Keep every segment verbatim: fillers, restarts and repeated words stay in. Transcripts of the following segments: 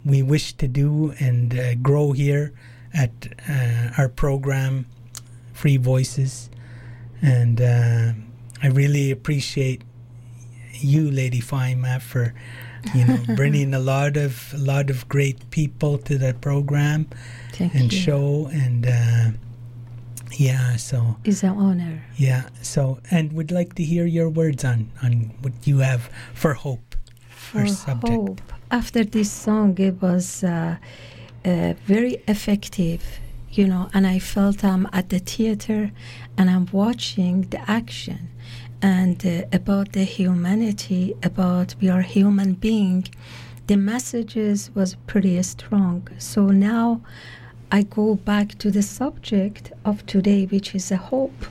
we wish to do and uh, grow here at uh, our program, Free Voices. And uh, I really appreciate you, Lady Faima, for you know bringing a lot of a lot of great people to the program Thank and you. show. And uh, yeah, so It's an honor. yeah, so and would like to hear your words on on what you have for hope, our For subject. hope. After this song, it was uh, uh, very effective, you know, and I felt I'm at the theater and I'm watching the action and uh, about the humanity, about we are human being. The messages was pretty strong. So now I go back to the subject of today, which is a hope.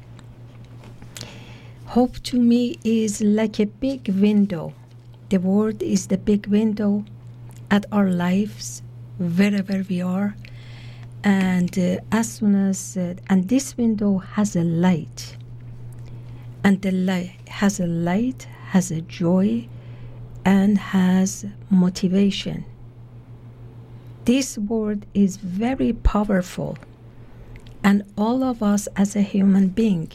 Hope to me is like a big window. The world is the big window at our lives, wherever we are. And uh, as soon as, uh, and this window has a light. And the light has a light, has a joy, and has motivation. This word is very powerful. And all of us as a human being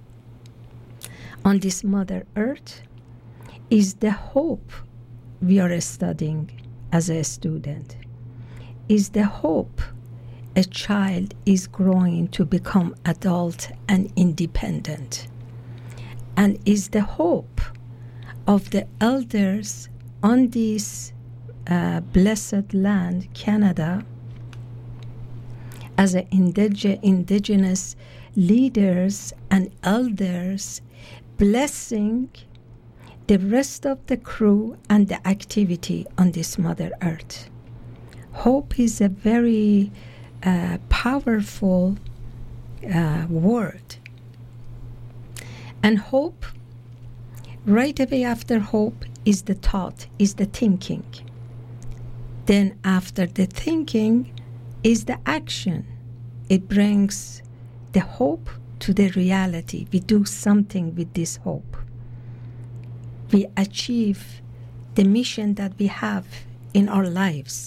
on this Mother Earth is the hope we are studying as a student, is the hope a child is growing to become adult and independent, and is the hope of the elders on this uh, blessed land, Canada, as a indig- indigenous leaders and elders blessing the rest of the crew and the activity on this Mother Earth. Hope is a very uh, powerful uh, word. And hope, right away after hope, is the thought, is the thinking. Then after the thinking is the action. It brings the hope to the reality. We do something with this hope. We achieve the mission that we have in our lives.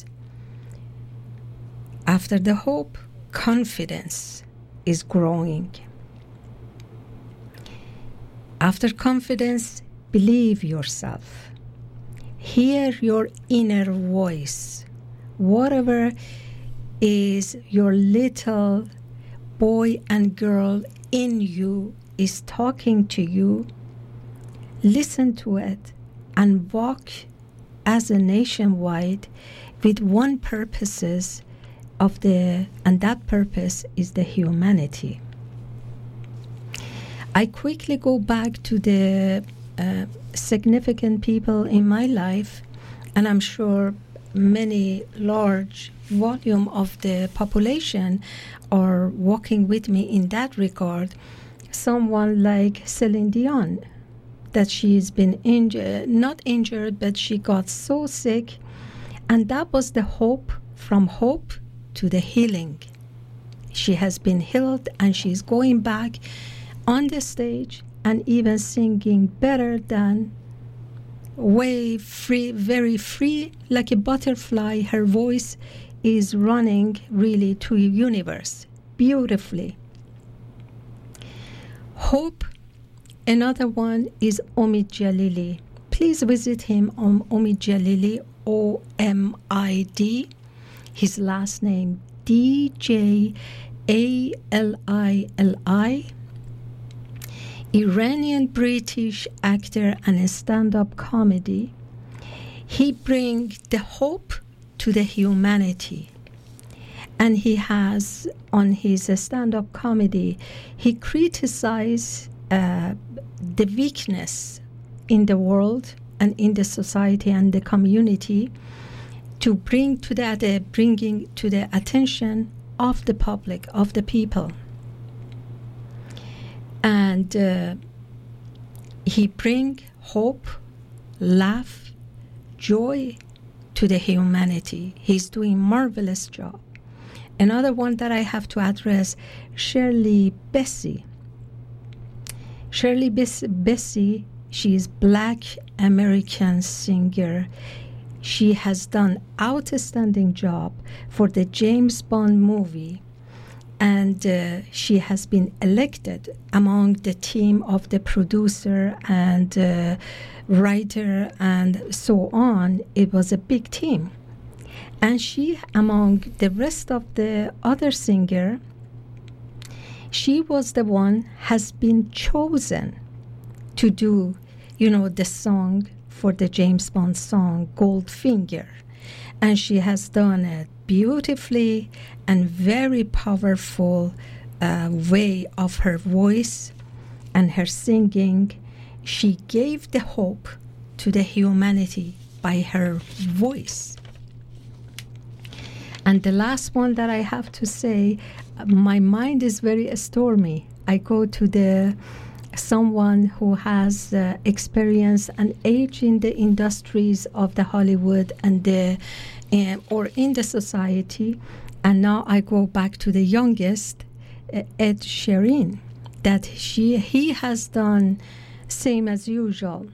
After the hope, confidence is growing. After confidence, believe yourself. Hear your inner voice. Whatever is your little boy and girl in you is talking to you, listen to it and walk as a nationwide with one purposes of the, and that purpose is the humanity. I quickly go back to the uh, significant people in my life, and I'm sure many large volume of the population are walking with me in that regard. Someone like Celine Dion, that she's been injured, not injured, but she got so sick, and that was the hope, from hope to the healing. She has been healed and she's going back on the stage and even singing better than, way free, very free, like a butterfly. Her voice is running really to universe beautifully. Hope. Another one is Omid Jalili. Please visit him on Omid Jalili, O M I D. His last name, D J A L I L I. Iranian British actor and a stand-up comedy. He brings the hope to the humanity. And he has, on his stand-up comedy, he criticizes uh, the weakness in the world and in the society and the community, to bring to that, uh, bringing to the attention of the public, of the people. And uh, he bring hope, laugh, joy to the humanity. He's doing marvelous job. Another one that I have to address, Shirley Bassey. Shirley Bassey, she is Black American singer. She has done outstanding job for the James Bond movie, and uh, she has been elected among the team of the producer and uh, writer and so on. It was a big team. And she, among the rest of the other singer, she was the one has been chosen to do, you know, the song for the James Bond song, Goldfinger. And she has done it beautifully and very powerful uh, way of her voice and her singing. She gave the hope to the humanity by her voice. And the last one that I have to say, my mind is very stormy. I go to the someone who has uh, experience and age in the industries of the Hollywood and the uh, or in the society, and now I go back to the youngest, uh, Ed Sheeran, that she he has done same as usual.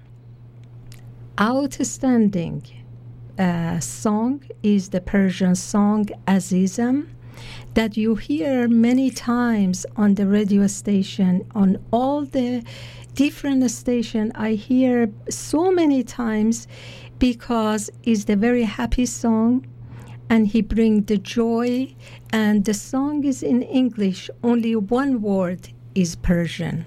Outstanding uh, song is the Persian song Azizam, that you hear many times on the radio station, on all the different station. I hear so many times because it's the very happy song and he brings the joy, and the song is in English. Only one word is Persian.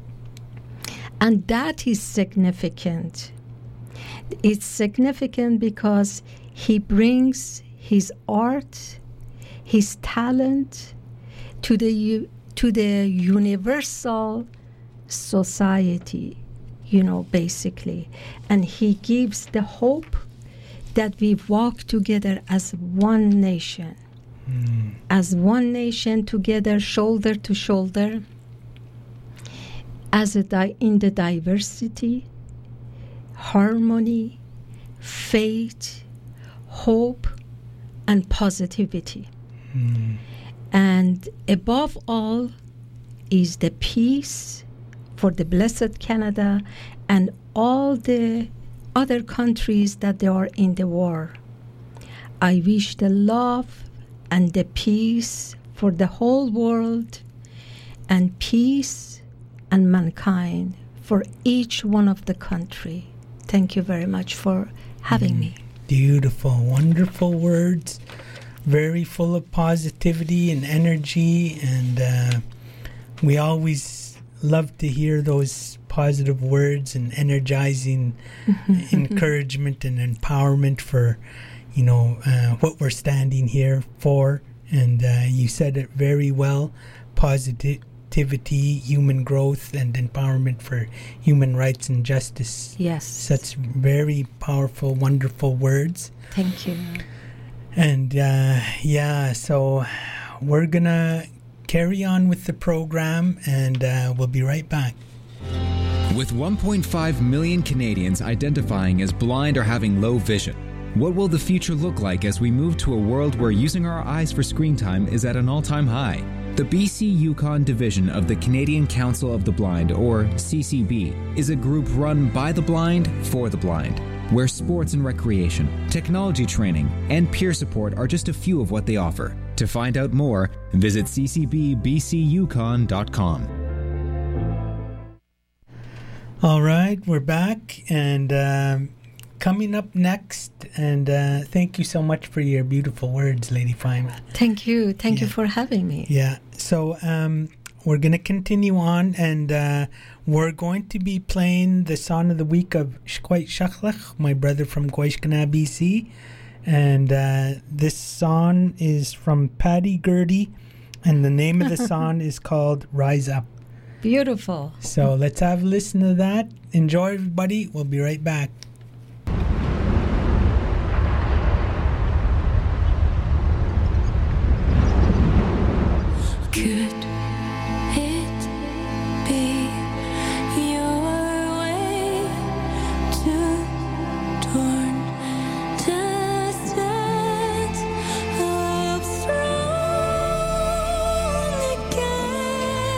And that is significant. It's significant because he brings his art, his talent to the to the universal society, you know, basically. And he gives the hope that we walk together as one nation, mm. as one nation together, shoulder to shoulder, as a di- in the diversity, harmony, faith, hope, and positivity. Mm. And above all is the peace for the blessed Canada and all the other countries that they are in the war. I wish the love and the peace for the whole world, and peace and mankind for each one of the country. Thank you very much for having mm. me. Beautiful, wonderful words. Very full of positivity and energy, and uh, we always love to hear those positive words and energizing encouragement and empowerment for, you know, uh, what we're standing here for. And uh, you said it very well. Positivity, human growth, and empowerment for human rights and justice. Yes. Such very powerful, wonderful words. Thank you. And uh, yeah, so we're going to carry on with the program, and uh, we'll be right back. With one point five million Canadians identifying as blind or having low vision, what will the future look like as we move to a world where using our eyes for screen time is at an all-time high? The B C Yukon division of the Canadian Council of the Blind, or C C B, is a group run by the blind for the blind, where sports and recreation, technology training, and peer support are just a few of what they offer. To find out more, visit c c b b c yukon dot com. All right, we're back, and um, coming up next, and uh, thank you so much for your beautiful words, Lady Faima. Thank you. Thank yeah. you for having me. Yeah, so um, we're going to continue on, and uh, we're going to be playing the song of the week of Shkwait Shakhlach, my brother from Goishkana, B C. And uh, this song is from Paddy Gurdy, and the name of the song is called Rise Up. Beautiful. So let's have a listen to that. Enjoy, everybody. We'll be right back. Could it be your way to torn distance of throne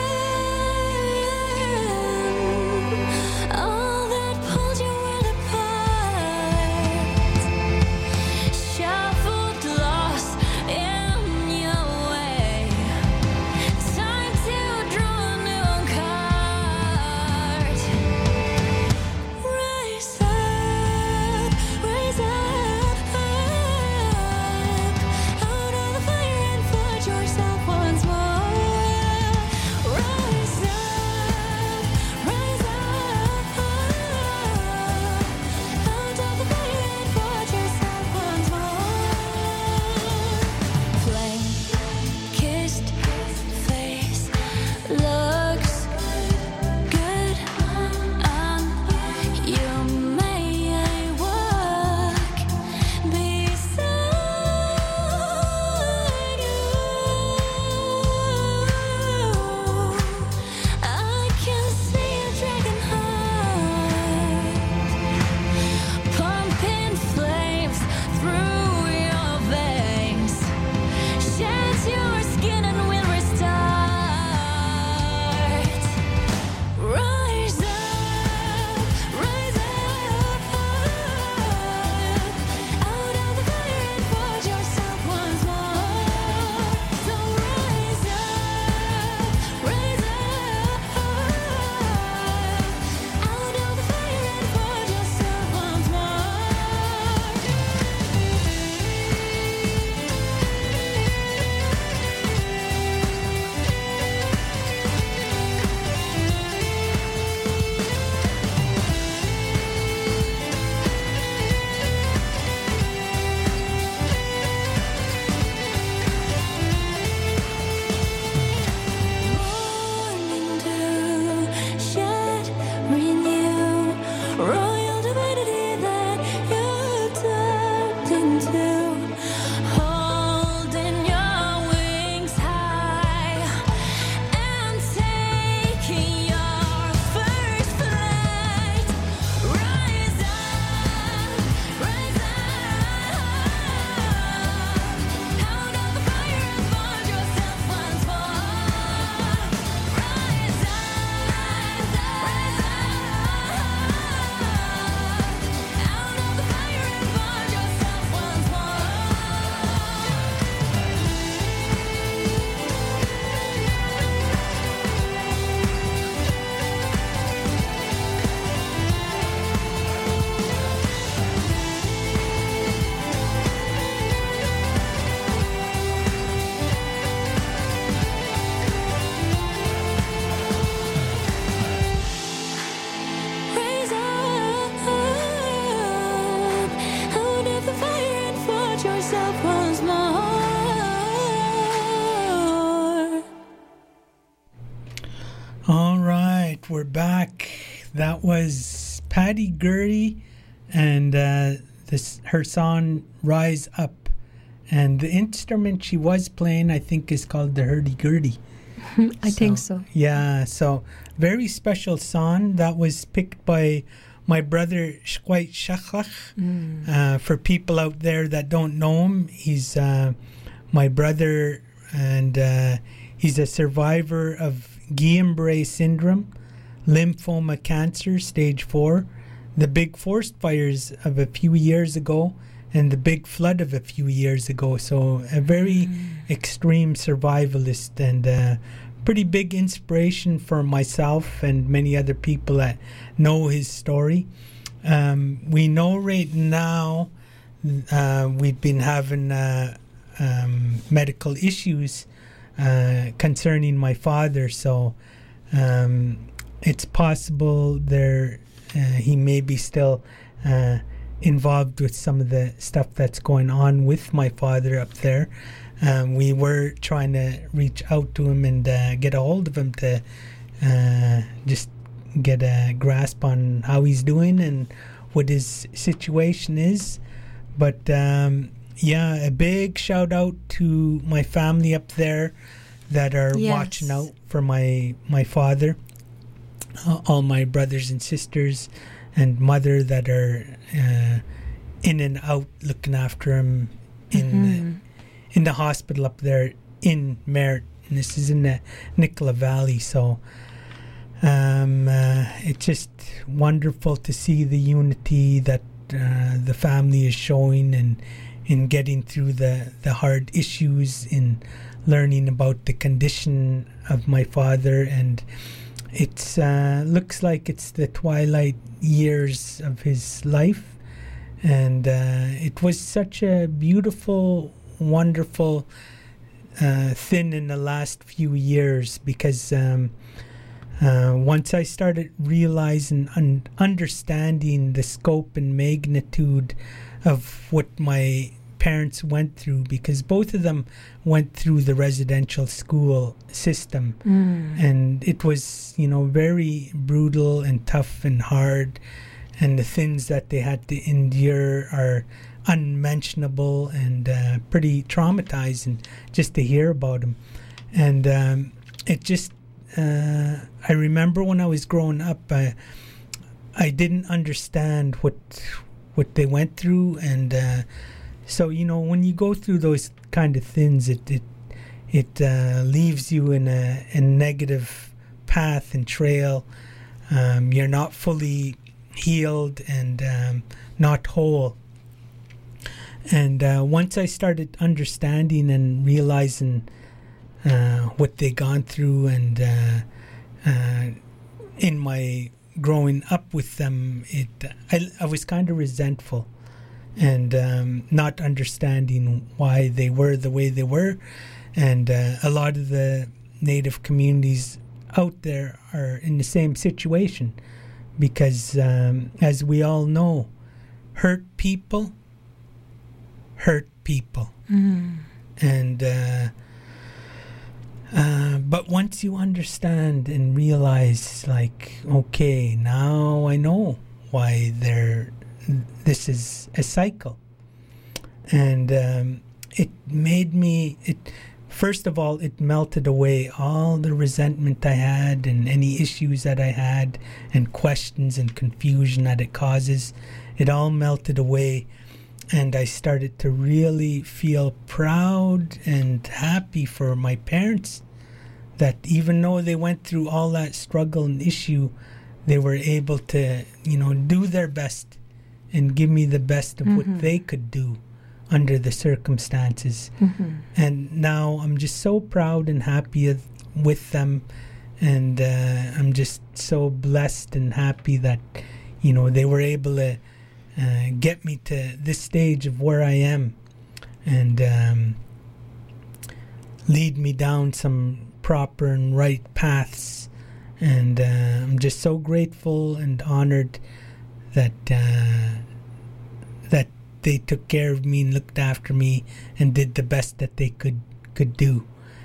again? All that pulled you in apart. we're back. That was Patty Gurdy and uh, this her song Rise Up. And the instrument she was playing, I think, is called the hurdy-gurdy. I so, think so. Yeah, so very special song that was picked by my brother Shkwait Shachlach. Mm. Uh, for people out there that don't know him, he's uh, my brother, and uh, he's a survivor of Guillain-Barré syndrome, lymphoma cancer, stage four, the big forest fires of a few years ago, and the big flood of a few years ago. So a very mm. extreme survivalist, and uh, pretty big inspiration for myself and many other people that know his story. Um, we know right now uh, we've been having uh, um, medical issues uh, concerning my father, so um, it's possible there uh, he may be still uh, involved with some of the stuff that's going on with my father up there. Um, we were trying to reach out to him and uh, get a hold of him to uh, just get a grasp on how he's doing and what his situation is. But um, yeah, a big shout out to my family up there that are yes. watching out for my my father, uh, all my brothers and sisters and mother that are uh, in and out looking after him in mm-hmm. uh, in the hospital up there in Merritt. And this is in the Nicola Valley, so um, uh, it's just wonderful to see the unity that uh, the family is showing and in getting through the, the hard issues, in learning about the condition of my father. And it's uh, looks like it's the twilight years of his life, and uh, it was such a beautiful, wonderful uh, thing in the last few years, because um, uh, once I started realizing and understanding the scope and magnitude of what my parents went through, because both of them went through the residential school system, mm. and it was, you know, very brutal and tough and hard, and the things that they had to endure are unmentionable and uh, pretty traumatizing just to hear about them. And um, it just uh, I remember when I was growing up, I, I didn't understand what what they went through, and uh, so, you know, when you go through those kind of things, it it it uh, leaves you in a, a negative path and trail. Um, you're not fully healed and um, not whole. And uh, once I started understanding and realizing uh, what they gone through, and uh, uh, in my growing up with them, it I, I was kind of resentful and um, not understanding why they were the way they were. And uh, a lot of the Native communities out there are in the same situation, because um, as we all know, hurt people hurt people. Mm. And uh, uh, but once you understand and realize, like, okay, now I know why they're this is a cycle. And um, it made me, it first of all, it melted away all the resentment I had and any issues that I had and questions and confusion that it causes. It all melted away, and I started to really feel proud and happy for my parents, that even though they went through all that struggle and issue, they were able to, you know, do their best and give me the best of mm-hmm. what they could do under the circumstances. Mm-hmm. And now I'm just so proud and happy with them, and uh, I'm just so blessed and happy that, you know, they were able to uh, get me to this stage of where I am, and um, lead me down some proper and right paths. And uh, I'm just so grateful and honored that uh, that they took care of me and looked after me and did the best that they could could do.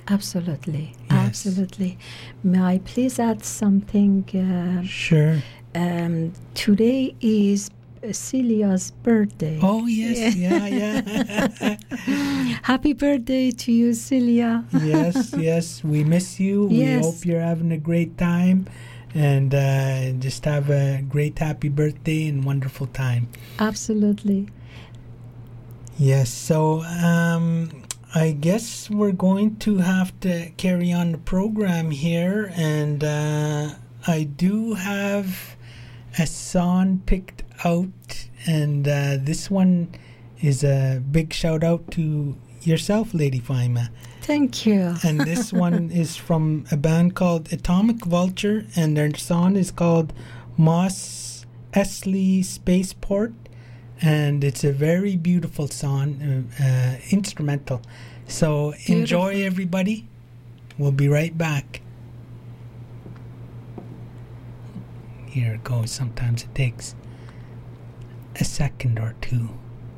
Absolutely, Yes. absolutely. May I please add something? Uh, Sure. um, today is Celia's birthday. Oh, yes. Yeah, yeah. Happy birthday to you, Celia. Yes, yes. We miss you. We Yes. hope you're having a great time. And uh, just have a great, happy birthday and wonderful time. Absolutely. Yes, so um, I guess we're going to have to carry on the program here. And uh, I do have a song picked out. And uh, this one is a big shout out to yourself, Lady Faima. Thank you. And this one is from a band called Atomic Vulture, and their song is called Moss Eisley Spaceport, and it's a very beautiful song, uh, uh, instrumental. So enjoy, Beautiful. everybody. We'll be right back. Here it goes. Sometimes it takes a second or two.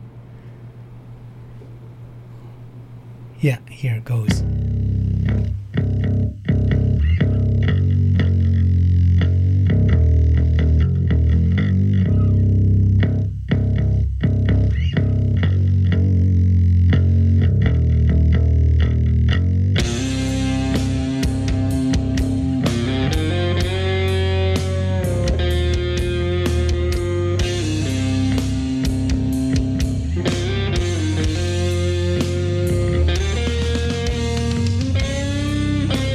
Yeah, here it goes. Thank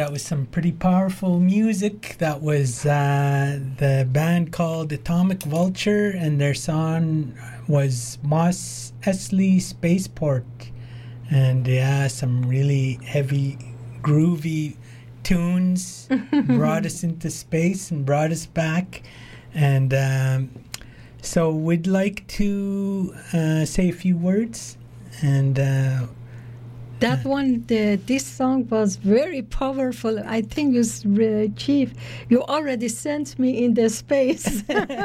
that was some pretty powerful music. That was uh, the band called Atomic Vulture, and their song was Mos Eisley Spaceport. And yeah, some really heavy, groovy tunes brought us into space and brought us back. And um, so we'd like to uh, say a few words. And uh, That one, the, this song was very powerful. I think you, s- uh, Chief, you already sent me in the space.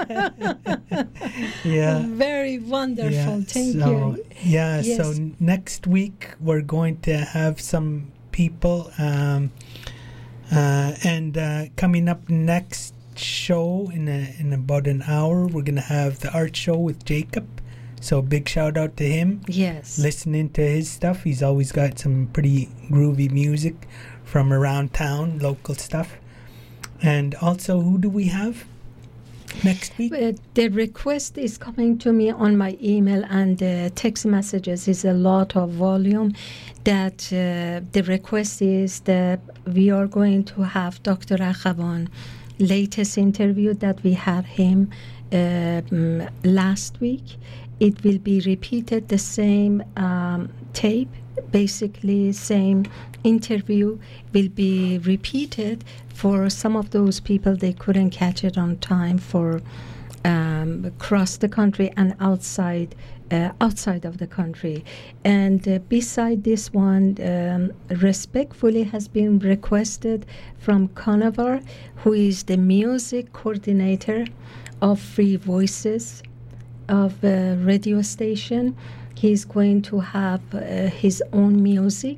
yeah. Very wonderful. Yeah, Thank so, you. Yeah, Yes. so n- next week we're going to have some people, um, uh, and uh, coming up next show in a, in about an hour, we're going to have the art show with Jacob. So big shout out to him. Yes. Listening to his stuff, he's always got some pretty groovy music from around town, local stuff. And also, who do we have next week? Uh, the request is coming to me on my email and the text messages is a lot of volume. That uh, the request is that we are going to have Doctor Akhavan latest interview that we had him uh, mm, last week. It will be repeated, the same um, tape, basically same interview will be repeated for some of those people. They couldn't catch it on time for um, across the country and outside uh, outside of the country. And uh, beside this one, um, respectfully has been requested from Conavar, who is the music coordinator of Free Voices of a radio station. He's going to have uh, his own music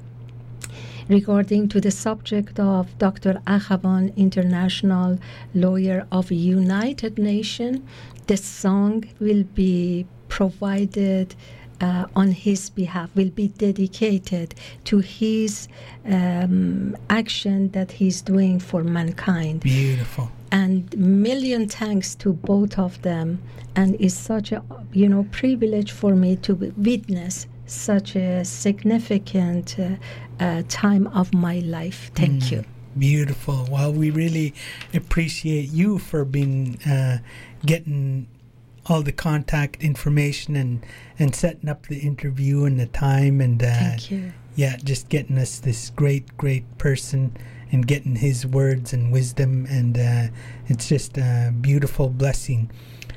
regarding to the subject of Doctor Akhavan, international lawyer of United Nations. The song will be provided uh, on his behalf, will be dedicated to his um, action that he's doing for mankind. Beautiful. And million thanks to both of them. And it's such a, you know, privilege for me to witness such a significant uh, uh, time of my life. Thank Mm, you. Beautiful. Well, we really appreciate you for being uh, getting all the contact information and, and setting up the interview and the time and uh, Thank you. yeah, just getting us this great, great person and getting his words and wisdom, and uh, it's just a beautiful blessing.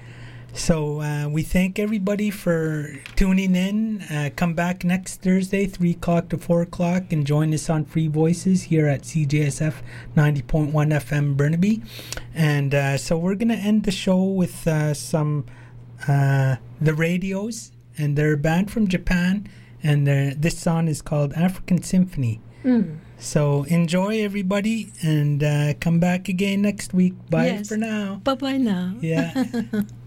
So uh, we thank everybody for tuning in. Uh, come back next Thursday, three o'clock to four o'clock, and join us on Free Voices here at C J S F ninety point one F M Burnaby. And uh, so we're going to end the show with uh, some uh, The Radios, and they're a band from Japan, and they're- this song is called African Symphony. Mm. So enjoy, everybody, and uh, come back again next week. Bye Yes. for now. Bye bye now. Yeah.